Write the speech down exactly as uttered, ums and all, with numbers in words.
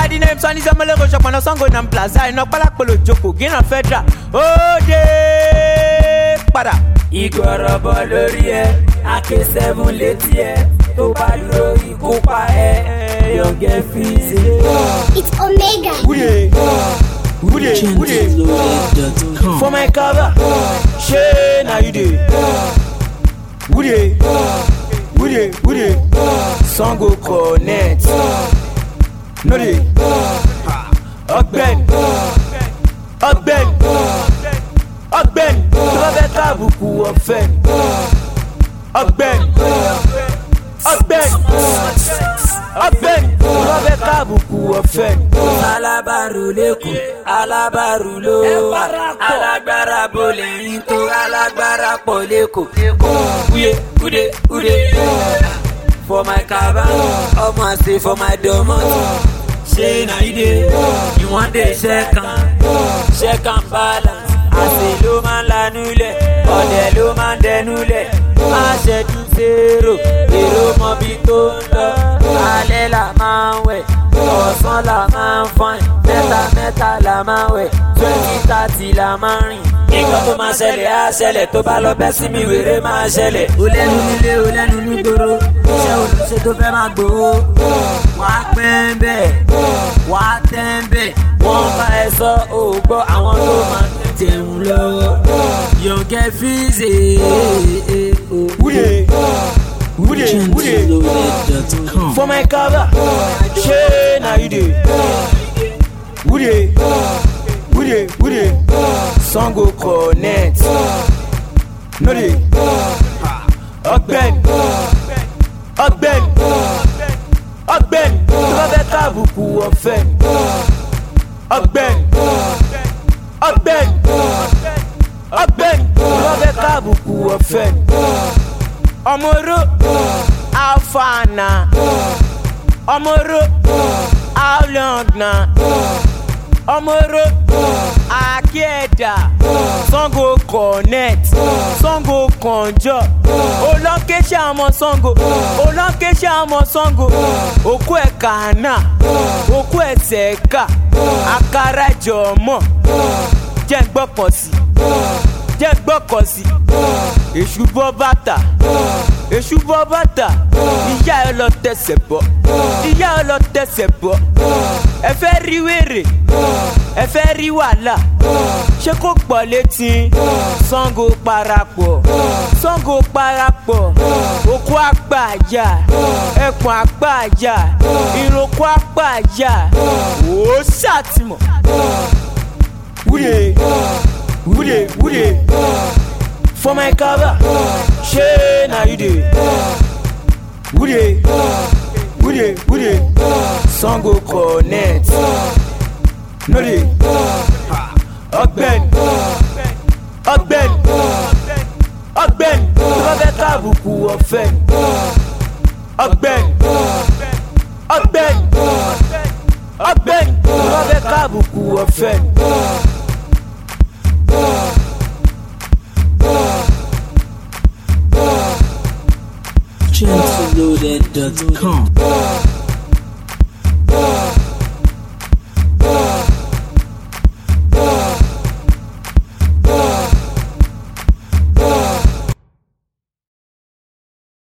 Remember the name Sonny Zamalego shop on a song on Plaza in Opalapolo Joko, Gina Fedra. Oh, de para. Igoro Bolorie, Ake seven Letie, Tobalo, Ikupa, Young Fizzy. It's Omega. Woody, Woody, Woody. For my cover, Shay, now you do. Woody, Woody, Woody. Songo Connect. No, they. Ogben, Ogben. Ogben, Robert Kabuku offend. Ogben, Ogben, Ogben, Robert Kabuku offend. Alabaruleko, alabarulo, alagbara bolento, alagbara poleko. Uye, ude, ude. For my cabin, oh my say for my domo. Say na ide, you want the second, second balance. Ase ló máa ń lanúlẹ̀, ọ̀dẹ̀ ló máa ń dẹnúlẹ̀. Má ṣẹ́jú zero, èrò mọ̀bí tó ń lọ. Alẹ́ la máa ń wẹ̀, ọ̀sán la máa ń fọ́n. Mẹ́ta mẹ́ta la máa ń wẹ̀, twenty thirty la máa ń rìn. Nǹkan tó máa ṣẹlẹ̀ á ṣẹlẹ̀, tó bá lọ bẹ́ sí mi wèrè máa ṣẹlẹ̀. O lẹ́nu nílé, o lẹ́nu nígboro, iṣẹ́ olùṣe tó fẹ́ máa gbòó. Wà á pẹ́ ń bẹ̀, wà á tẹ́ ń bẹ̀. Wọ́n bá ẹ sọ òògbọ́ àwọn tó máa ń tẹ̀hún lọ́wọ́. Young Fizzy. Woody, Woody, Woody. For my cover, Shay, now you do. Woody, Woody, Woody. Songo Connect. No, they. Ogben, Ogben, Ogben. Robert Kabuku offend. Ogben, Ogben, Ogben. Robert Kabuku offend. Omoro, Alfana. Omoro, Aulangna. Omoro, Akeda. Songo Connect. Songo Conjo. Olokesha amo Songo. Olokesha amo Songo. Oku e kana. Oku e seka. Akara jomo. Jẹ́ gbọ́kàn sí. Jẹ́ gbọ́kàn sí. Èṣù bọ́ bàtà. Èṣù bọ́ bàtà. Ìyá ẹ lọ tẹsẹ̀ bọ̀. Ìyá ẹ lọ tẹsẹ̀ bọ̀. Ẹ fẹ́ rí wèrè. Ẹ fẹ́ rí wàhálà. Ṣé kò pọ̀ létí? Songo parapọ̀. Songo parapọ̀. Òkú àgbàyà. Ẹkùn àgbàyà. Ìrókò àgbàyà. Ó ṣàtìmọ̀. Woody, Woody, Woody. For my cover, Shay, now you do. Woody, Woody, Woody. Songo Connect. No, they. Ogben, Ogben, Ogben. Robert Kabuku offend. Ogben, Ogben, Ogben. Robert Kabuku offend. Gentleloaded dot com